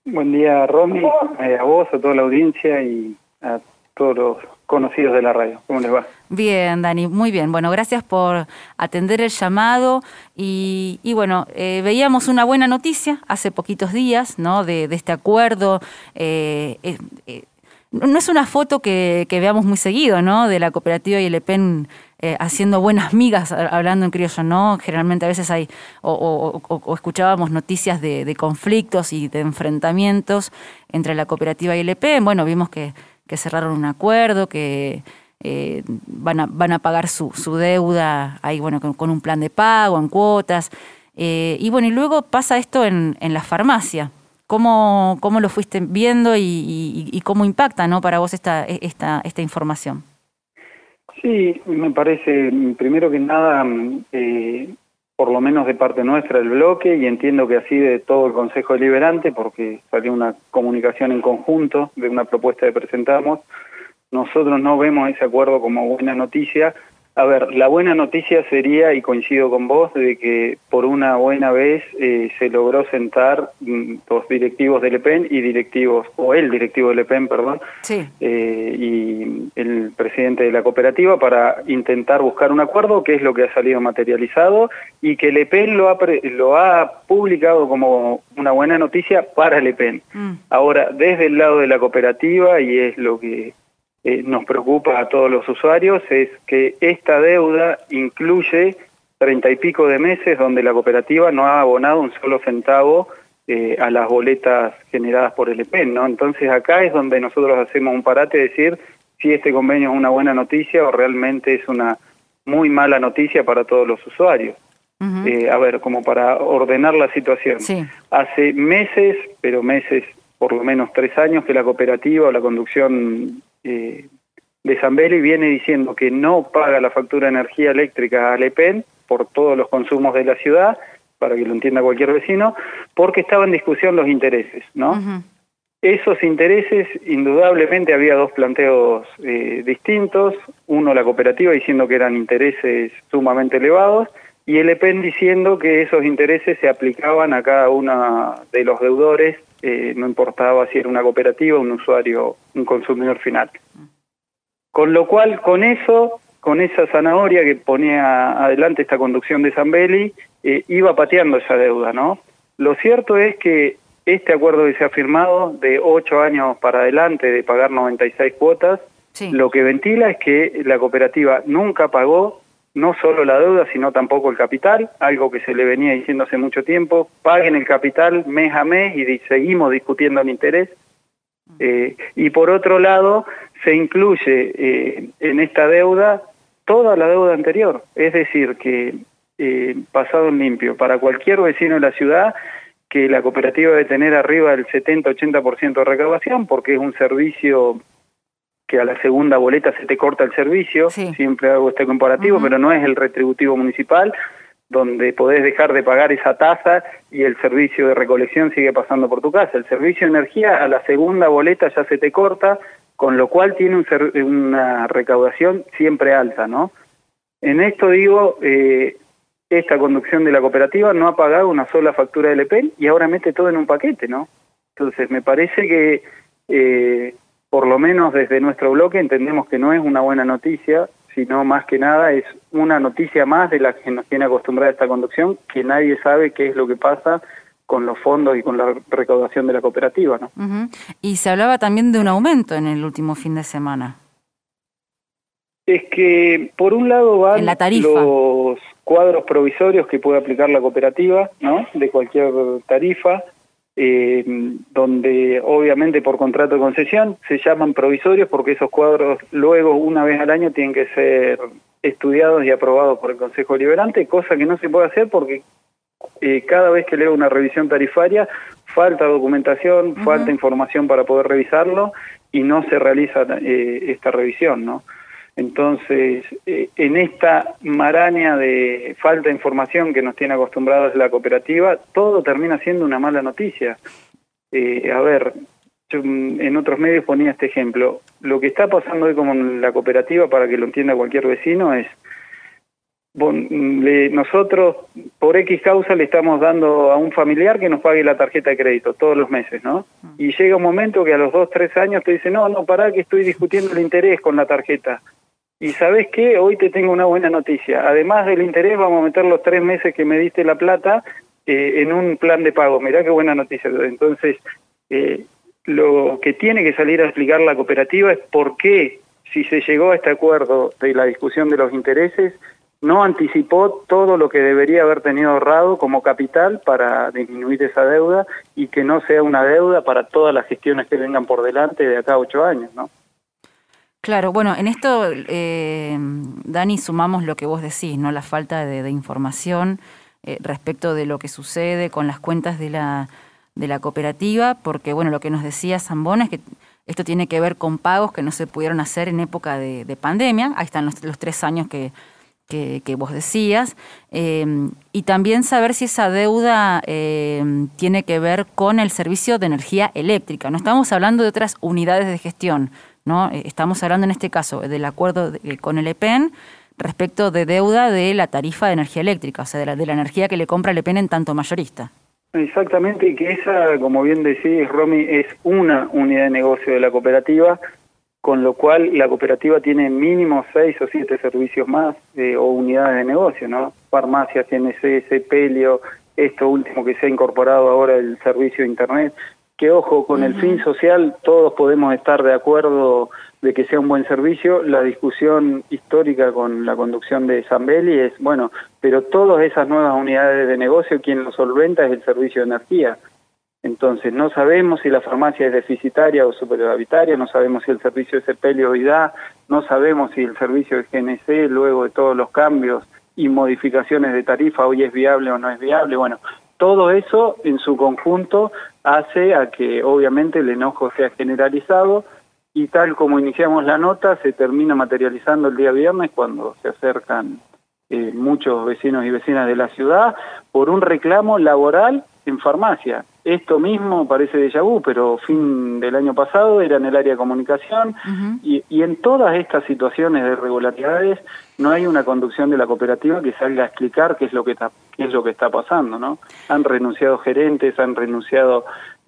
Buen día, Romy, a vos, a toda la audiencia y a todos los conocidos de la radio. ¿Cómo les va? Bien, Dani, muy bien. Bueno, gracias por atender el llamado y bueno, veíamos una buena noticia hace poquitos días, ¿no? De este acuerdo. No es una foto que veamos muy seguido, ¿no? De la cooperativa y el EPEN haciendo buenas migas, hablando en criollo, ¿no? Generalmente a veces hay, o escuchábamos noticias de conflictos y de enfrentamientos entre la cooperativa y el EPEN. Bueno, vimos que cerraron un acuerdo, que van a pagar su deuda ahí, bueno, con un plan de pago, en cuotas. Y bueno, y luego pasa esto en la farmacia. ¿Cómo lo fuiste viendo y cómo impacta, ¿no, para vos esta información? Sí, me parece, primero que nada, por lo menos de parte nuestra, el bloque, y entiendo que así de todo el Consejo Deliberante, porque salió una comunicación en conjunto de una propuesta que presentamos. Nosotros no vemos ese acuerdo como buena noticia. A ver, la buena noticia sería, y coincido con vos, de que por una buena vez se logró sentar los directivos del EPEN y directivos, o el directivo del EPEN, perdón, Sí. Y el presidente de la cooperativa para intentar buscar un acuerdo, que es lo que ha salido materializado, y que el EPEN lo ha publicado como una buena noticia para el EPEN. Ahora, desde el lado de la cooperativa, y es lo que nos preocupa a todos los usuarios, es que esta deuda incluye 30 y pico de meses donde la cooperativa no ha abonado un solo centavo a las boletas generadas por el EPEN, ¿no? Entonces acá es donde nosotros hacemos un parate de decir si este convenio es una buena noticia o realmente es una muy mala noticia para todos los usuarios. A ver, como para ordenar la situación. Sí. Hace meses, pero meses, por lo menos 3 años, que la cooperativa o la conducción de Zambelli viene diciendo que no paga la factura de energía eléctrica al EPEN por todos los consumos de la ciudad, para que lo entienda cualquier vecino, porque estaban en discusión los intereses, ¿no? Esos intereses, indudablemente había dos planteos distintos, uno la cooperativa diciendo que eran intereses sumamente elevados, y el EPEN diciendo que esos intereses se aplicaban a cada uno de los deudores, no importaba si era una cooperativa, un usuario, un consumidor final. Con lo cual, con esa zanahoria que ponía adelante esta conducción de Zambelli, iba pateando esa deuda, ¿no? Lo cierto es que este acuerdo que se ha firmado de 8 años para adelante de pagar 96 cuotas, sí, lo que ventila es que la cooperativa nunca pagó no solo la deuda, sino tampoco el capital, algo que se le venía diciendo hace mucho tiempo. Paguen el capital mes a mes y seguimos discutiendo el interés. Y por otro lado, se incluye en esta deuda toda la deuda anterior, es decir, que pasado en limpio, para cualquier vecino de la ciudad, que la cooperativa debe tener arriba del 70-80% de recaudación, porque es un servicio que a la segunda boleta se te corta el servicio, sí, siempre hago este comparativo, pero no es el retributivo municipal, donde podés dejar de pagar esa tasa y el servicio de recolección sigue pasando por tu casa. El servicio de energía a la segunda boleta ya se te corta, con lo cual tiene una recaudación siempre alta, ¿no? En esto digo, esta conducción de la cooperativa no ha pagado una sola factura del EPEN y ahora mete todo en un paquete, ¿no? Entonces me parece que por lo menos desde nuestro bloque entendemos que no es una buena noticia, sino más que nada es una noticia más de la que nos tiene acostumbrada esta conducción, que nadie sabe qué es lo que pasa con los fondos y con la recaudación de la cooperativa, ¿no? Y se hablaba también de un aumento en el último fin de semana. Es que por un lado van los cuadros provisorios que puede aplicar la cooperativa, ¿no? De cualquier tarifa, donde obviamente por contrato de concesión se llaman provisorios porque esos cuadros luego una vez al año tienen que ser estudiados y aprobados por el Consejo Deliberante, cosa que no se puede hacer porque cada vez que leo una revisión tarifaria falta documentación, falta información para poder revisarlo y no se realiza esta revisión, ¿no? Entonces, en esta maraña de falta de información que nos tiene acostumbrados la cooperativa, todo termina siendo una mala noticia. A ver, yo en otros medios ponía este ejemplo. Lo que está pasando hoy con la cooperativa, para que lo entienda cualquier vecino, es nosotros por X causa le estamos dando a un familiar que nos pague la tarjeta de crédito todos los meses, ¿no? Y llega un momento que a los 2, 3 años te dice, no, pará que estoy discutiendo el interés con la tarjeta. Y ¿sabés qué? Hoy te tengo una buena noticia. Además del interés, vamos a meter los 3 meses que me diste la plata en un plan de pago. Mirá qué buena noticia. Entonces, lo que tiene que salir a explicar la cooperativa es por qué, si se llegó a este acuerdo de la discusión de los intereses, no anticipó todo lo que debería haber tenido ahorrado como capital para disminuir esa deuda y que no sea una deuda para todas las gestiones que vengan por delante de acá a 8 años, ¿no? Claro, bueno, en esto, Dani, sumamos lo que vos decís, ¿no? La falta de información respecto de lo que sucede con las cuentas de la cooperativa, porque, bueno, lo que nos decía Zambona es que esto tiene que ver con pagos que no se pudieron hacer en época de pandemia. Ahí están los 3 años que vos decías, y también saber si esa deuda tiene que ver con el servicio de energía eléctrica. No estamos hablando de otras unidades de gestión, ¿no? Estamos hablando en este caso del acuerdo con el EPEN respecto de deuda de la tarifa de energía eléctrica, o sea, de la energía que le compra el EPEN en tanto mayorista. Exactamente, y que esa, como bien decís, Romy, es una unidad de negocio de la cooperativa, con lo cual la cooperativa tiene mínimo 6 o 7 servicios más o unidades de negocio, ¿no? Farmacias, GNC, Sepelio, esto último que se ha incorporado ahora, el servicio de Internet, que ojo, con el fin social todos podemos estar de acuerdo de que sea un buen servicio. La discusión histórica con la conducción de Zambelli es, bueno, pero todas esas nuevas unidades de negocio, quien lo solventa es el servicio de energía. Entonces, no sabemos si la farmacia es deficitaria o superavitaria, no sabemos si el servicio de Sepelio hoy da, no sabemos si el servicio de GNC, luego de todos los cambios y modificaciones de tarifa, hoy es viable o no es viable. Bueno, todo eso en su conjunto hace a que obviamente el enojo sea generalizado y tal como iniciamos la nota, se termina materializando el día viernes cuando se acercan muchos vecinos y vecinas de la ciudad por un reclamo laboral en farmacia. Esto mismo parece déjà vu, pero fin del año pasado era en el área de comunicación y en todas estas situaciones de irregularidades no hay una conducción de la cooperativa que salga a explicar qué es lo que está pasando, ¿no? Han renunciado gerentes, han renunciado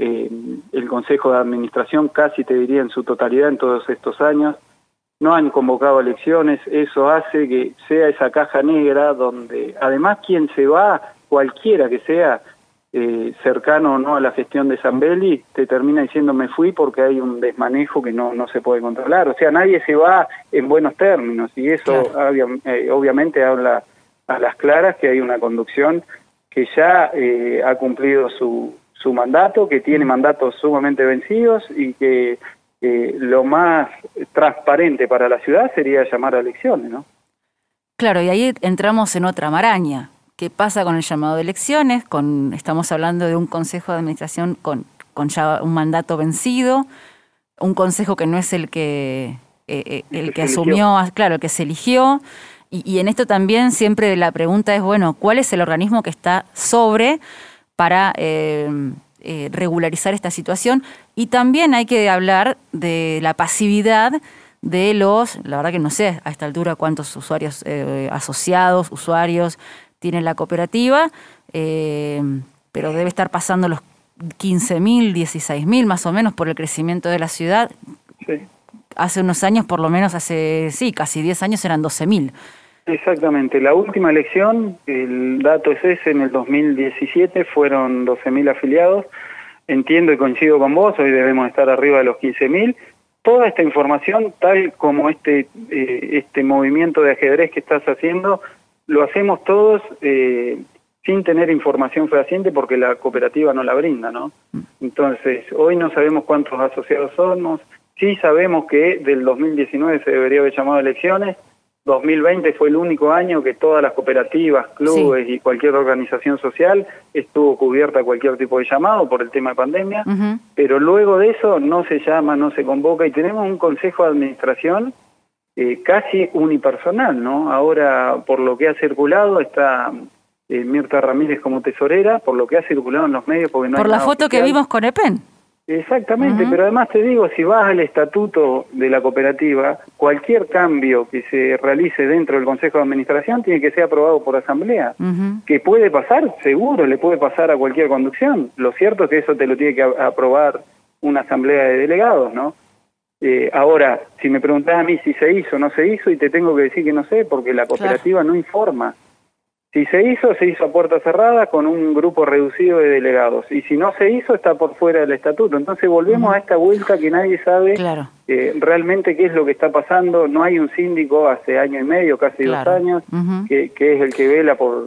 el Consejo de Administración, casi te diría en su totalidad en todos estos años. No han convocado elecciones, eso hace que sea esa caja negra donde además quien se va, cualquiera que sea, cercano o no a la gestión de Zambelli, te termina diciendo me fui porque hay un desmanejo que no se puede controlar. O sea, nadie se va en buenos términos y eso claro. Obviamente habla a las claras que hay una conducción que ya ha cumplido su mandato, que tiene mandatos sumamente vencidos y que lo más transparente para la ciudad sería llamar a elecciones, ¿no? Claro, y ahí entramos en otra maraña. ¿Qué pasa con el llamado de elecciones? Estamos hablando de un consejo de administración con ya un mandato vencido, un consejo que no es el que asumió, claro, el que se eligió. Y en esto también siempre la pregunta es, bueno, ¿cuál es el organismo que está sobre para regularizar esta situación? Y también hay que hablar de la pasividad de la verdad que no sé a esta altura cuántos usuarios asociados, usuarios tiene la cooperativa, pero debe estar pasando los 15.000, 16.000 más o menos por el crecimiento de la ciudad. Sí. Hace unos años, por lo menos casi 10 años eran 12.000. Exactamente. La última elección, el dato es ese, en el 2017 fueron 12.000 afiliados. Entiendo y coincido con vos, hoy debemos estar arriba de los 15.000. Toda esta información, tal como este movimiento de ajedrez que estás haciendo, lo hacemos todos sin tener información fehaciente porque la cooperativa no la brinda, ¿no? Entonces, hoy no sabemos cuántos asociados somos, sí sabemos que del 2019 se debería haber llamado a elecciones, 2020 fue el único año que todas las cooperativas, clubes y cualquier organización social estuvo cubierta cualquier tipo de llamado por el tema de pandemia, pero luego de eso no se llama, no se convoca y tenemos un consejo de administración casi unipersonal, ¿no? Ahora, por lo que ha circulado, está Mirta Ramírez como tesorera, por lo que ha circulado en los medios, porque no por hay la nada foto oficial. Que vimos con EPEN. Exactamente, pero además te digo, si vas al estatuto de la cooperativa, cualquier cambio que se realice dentro del Consejo de Administración tiene que ser aprobado por asamblea. ¿Que puede pasar? Seguro, le puede pasar a cualquier conducción. Lo cierto es que eso te lo tiene que aprobar una asamblea de delegados, ¿no? Ahora, si me preguntás a mí si se hizo o no se hizo, y te tengo que decir que no sé, porque la cooperativa no informa. Si se hizo a puerta cerrada con un grupo reducido de delegados. Y si no se hizo, está por fuera del estatuto. Entonces volvemos a esta vuelta que nadie sabe realmente qué es lo que está pasando. No hay un síndico hace año y medio, casi 2 años, que es el que vela por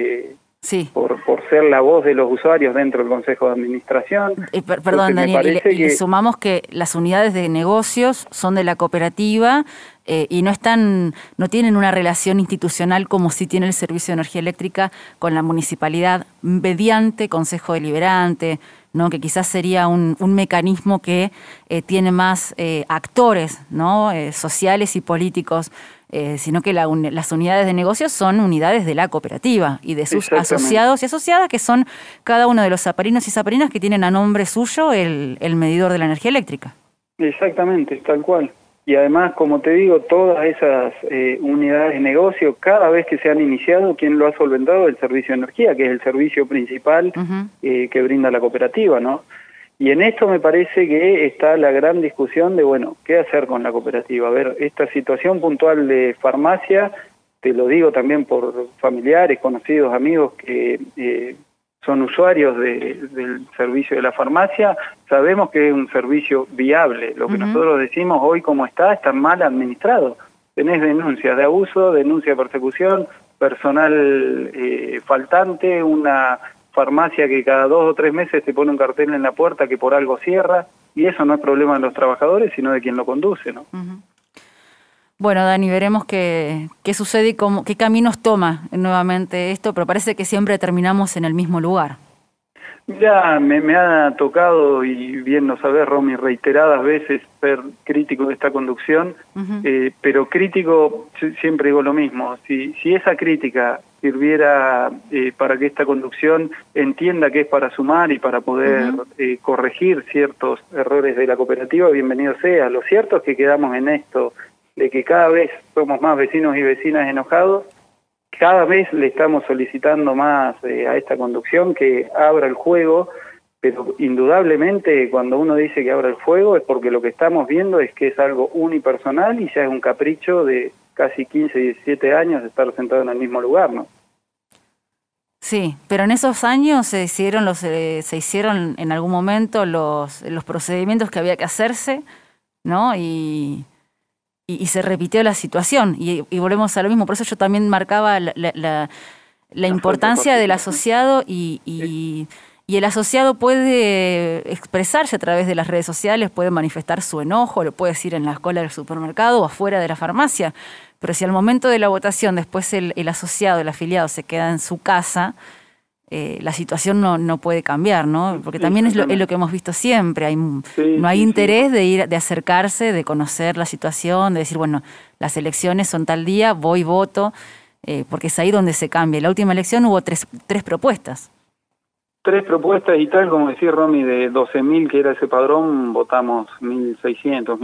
ser la voz de los usuarios dentro del Consejo de Administración. Perdón, Daniel, y sumamos que las unidades de negocios son de la cooperativa y no tienen una relación institucional como sí tiene el Servicio de Energía Eléctrica con la municipalidad mediante Consejo Deliberante, ¿no? Que quizás sería un mecanismo que tiene más actores, ¿no? Sociales y políticos, sino que las unidades de negocios son unidades de la cooperativa y de sus asociados y asociadas, que son cada uno de los zaparinos y zaparinas que tienen a nombre suyo el medidor de la energía eléctrica. Exactamente, tal cual. Y además, como te digo, todas esas unidades de negocio, cada vez que se han iniciado, ¿quién lo ha solventado? El servicio de energía, que es el servicio principal que brinda la cooperativa, ¿no? Y en esto me parece que está la gran discusión de, bueno, ¿qué hacer con la cooperativa? A ver, esta situación puntual de farmacia, te lo digo también por familiares, conocidos, amigos que son usuarios del servicio de la farmacia, sabemos que es un servicio viable. Lo que nosotros decimos hoy como está mal administrado. Tenés denuncias de abuso, denuncia de persecución, personal faltante, una farmacia que cada 2 o 3 meses te pone un cartel en la puerta que por algo cierra, y eso no es problema de los trabajadores, sino de quien lo conduce, ¿no? Bueno, Dani, veremos qué sucede y qué caminos toma nuevamente esto, pero parece que siempre terminamos en el mismo lugar. Ya me ha tocado, y bien lo sabés, Romy, reiteradas veces ser crítico de esta conducción, pero crítico, siempre digo lo mismo, si esa crítica sirviera para que esta conducción entienda que es para sumar y para poder corregir ciertos errores de la cooperativa, bienvenido sea. Lo cierto es que quedamos en esto, de que cada vez somos más vecinos y vecinas enojados, cada vez le estamos solicitando más a esta conducción que abra el juego, pero indudablemente cuando uno dice que abra el fuego es porque lo que estamos viendo es que es algo unipersonal y ya es un capricho de casi 15, 17 años de estar sentado en el mismo lugar, ¿no? Sí, pero en esos años se hicieron en algún momento los procedimientos que había que hacerse, ¿no? Y se repitió la situación y volvemos a lo mismo. Por eso yo también marcaba la importancia del asociado y el asociado puede expresarse a través de las redes sociales, puede manifestar su enojo, lo puede decir en la cola del supermercado o afuera de la farmacia, pero si al momento de la votación después el asociado, el afiliado se queda en su casa, la situación no puede cambiar, ¿no? Porque también es lo que hemos visto siempre. No hay interés de acercarse, de conocer la situación, de decir, bueno, las elecciones son tal día, voy, voto, porque es ahí donde se cambia. En la última elección hubo tres propuestas. 3 propuestas y tal, como decía Romy, de 12.000 que era ese padrón, votamos 1.600,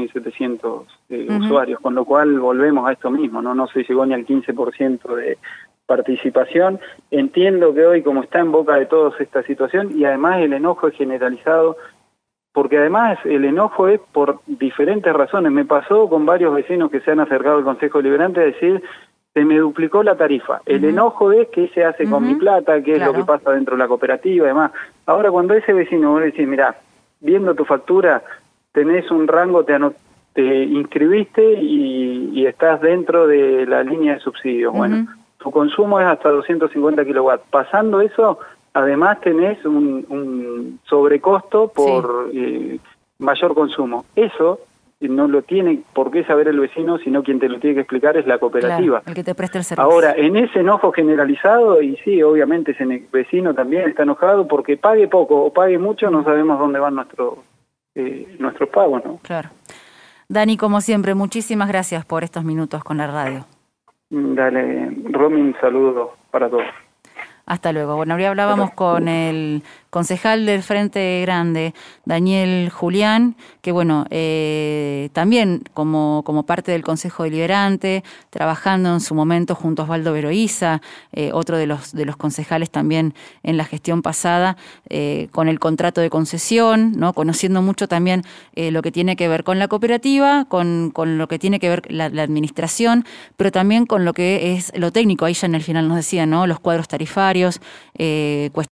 1.700 usuarios, con lo cual volvemos a esto mismo, ¿no? No se llegó ni al 15% de participación. Entiendo que hoy, como está en boca de todos esta situación, y además el enojo es generalizado, porque además el enojo es por diferentes razones. Me pasó con varios vecinos que se han acercado al Consejo Deliberante a decir, se me duplicó la tarifa. El enojo es qué se hace con mi plata, qué es lo que pasa dentro de la cooperativa y demás. Ahora, cuando ese vecino vos le decís, mirá, viendo tu factura, tenés un rango, te inscribiste y estás dentro de la línea de subsidios. Bueno, tu consumo es hasta 250 kilowatts. Pasando eso, además tenés un sobrecosto por mayor consumo. Eso no lo tiene por qué saber el vecino, sino quien te lo tiene que explicar es la cooperativa. Claro, el que te presta el servicio. Ahora, en ese enojo generalizado, y sí, obviamente ese vecino también está enojado porque pague poco o pague mucho, no sabemos dónde van nuestros pagos, ¿no? Claro. Dani, como siempre, muchísimas gracias por estos minutos con la radio. Dale, Romy, un saludo para todos. Hasta luego. Bueno, ahora hablábamos con el concejal del Frente Grande, Daniel Julián, que bueno, también como parte del Consejo Deliberante, trabajando en su momento junto a Osvaldo Veroiza, otro de los concejales también en la gestión pasada, con el contrato de concesión, ¿no? Conociendo mucho también lo que tiene que ver con la cooperativa, con lo que tiene que ver la administración, pero también con lo que es lo técnico. Ahí ya en el final nos decía, ¿no? Los cuadros tarifarios,